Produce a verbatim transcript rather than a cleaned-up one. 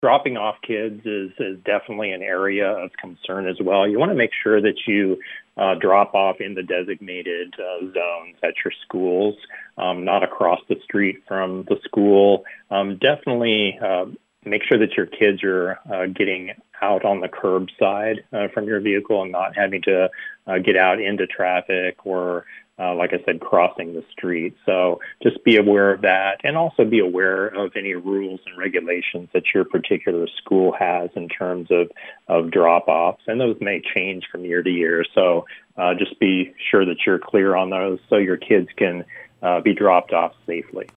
Dropping off kids is, is definitely an area of concern as well. You want to make sure that you uh, drop off in the designated uh, zones at your schools, um, not across the street from the school. Um, definitely uh, make sure that your kids are uh, getting out on the curbside uh, from your vehicle and not having to uh, get out into traffic or Uh, like I said, crossing the street. So just be aware of that, and also be aware of any rules and regulations that your particular school has in terms of, of drop-offs, and those may change from year to year. So uh, just be sure that you're clear on those so your kids can uh, be dropped off safely.